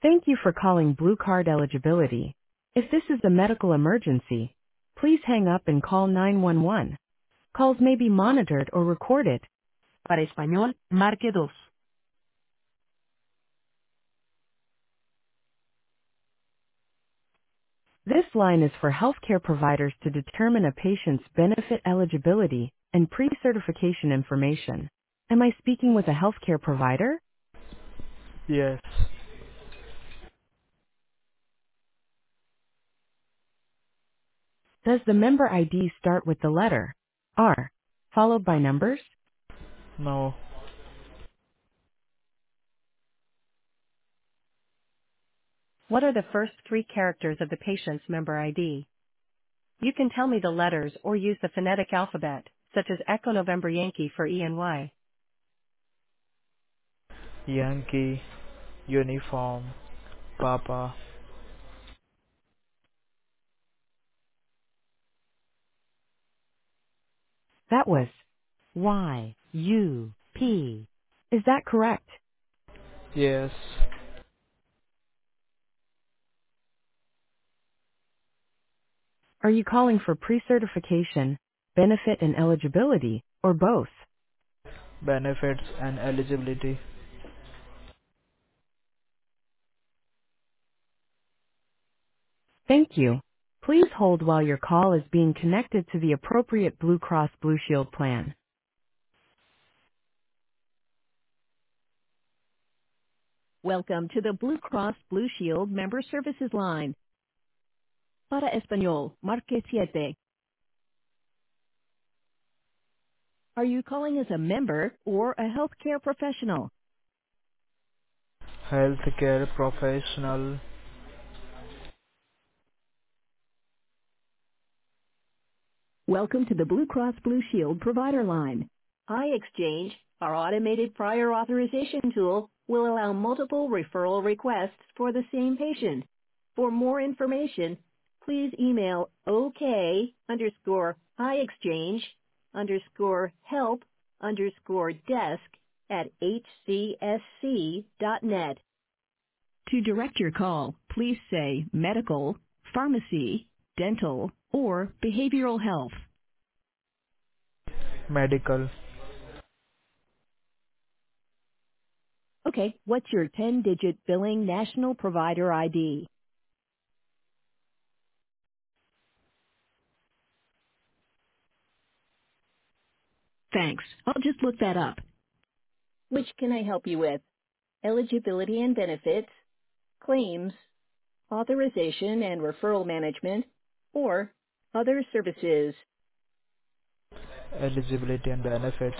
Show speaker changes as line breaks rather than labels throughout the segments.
Thank you for calling Blue Card Eligibility. If this is a medical emergency, please hang up and call 911. Calls may be monitored or recorded. Para español, marque dos. This line is for healthcare providers to determine a patient's benefit eligibility and pre-certification information. Am I speaking with a healthcare provider?
Yes.
Does the member ID start with the letter R, followed by numbers?
No.
What are the first three characters of the patient's member ID? You can tell me the letters or use the phonetic alphabet, such as Echo November Yankee for E and Y.
Yankee. Uniform. Papa.
That was Y, U, P. Is that correct?
Yes.
Are you calling for pre-certification, benefit and eligibility, or both?
Benefits and eligibility.
Thank you. Please hold while your call is being connected to the appropriate Blue Cross Blue Shield plan. Welcome to the Blue Cross Blue Shield Member Services line. Para español, marque siete. Are you calling as a member or a healthcare professional?
Healthcare professional.
Welcome to the Blue Cross Blue Shield provider line. iExchange, our automated prior authorization tool, will allow multiple referral requests for the same patient. For more information, please email OK_help_desk@hcsc.net. To direct your call, please say medical, pharmacy, dental, or behavioral health.
Medical.
Okay, what's your 10-digit billing national provider ID? Thanks. I'll just look that up. Which can I help you with? Eligibility and benefits, claims, authorization and referral management, or other services.
Eligibility and benefits.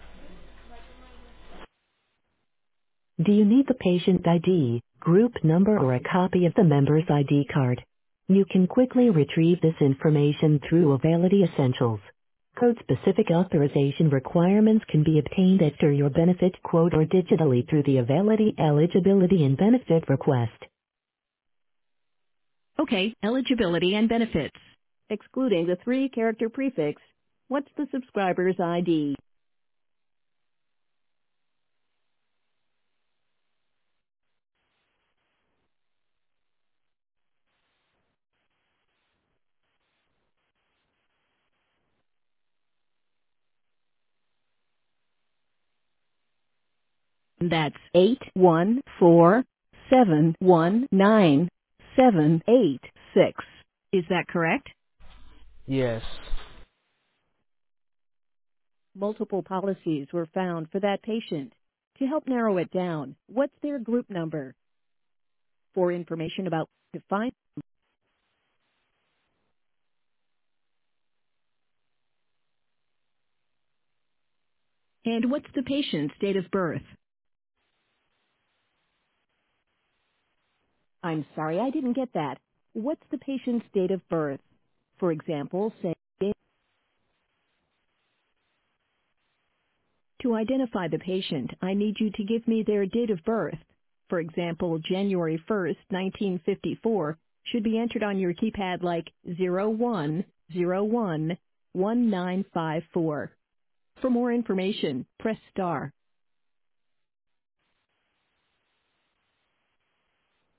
Do you need the patient ID, group number, or a copy of the member's ID card? You can quickly retrieve this information through Availity Essentials. Code-specific authorization requirements can be obtained after your benefit quote or digitally through the Availity Eligibility and Benefit request. Okay, eligibility and benefits. Excluding the three-character prefix, what's the subscriber's ID? That's 814719786. Is that correct?
Yes.
Multiple policies were found for that patient. To help narrow it down, what's their group number? For information about to find and what's the patient's date of birth? I'm sorry, I didn't get that. What's the patient's date of birth? For example, say to identify the patient, I need you to give me their date of birth. For example, January 1st, 1954 should be entered on your keypad like 01011954. For more information, press star.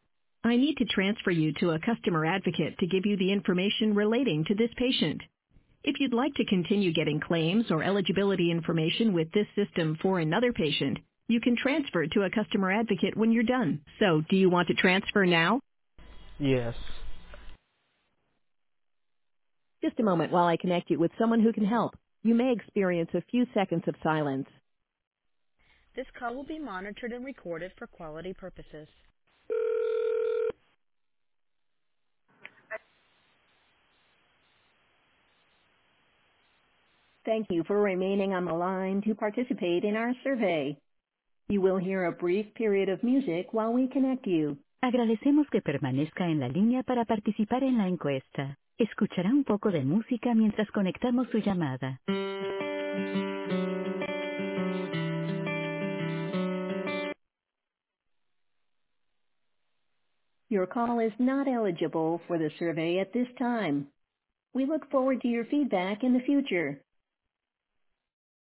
I need to transfer you to a customer advocate to give you the information relating to this patient. If you'd like to continue getting claims or eligibility information with this system for another patient, you can transfer to a customer advocate when you're done. So, do you want to transfer now?
Yes.
Just a moment while I connect you with someone who can help. You may experience a few seconds of silence. This call will be monitored and recorded for quality purposes. Thank you for remaining on the line to participate in our survey. You will hear a brief period of music while we connect you. Agradecemos que permanezca en la línea para participar en la encuesta. Escuchará un poco de música mientras conectamos su llamada. Your call is not eligible for the survey at this time. We look forward to your feedback in the future.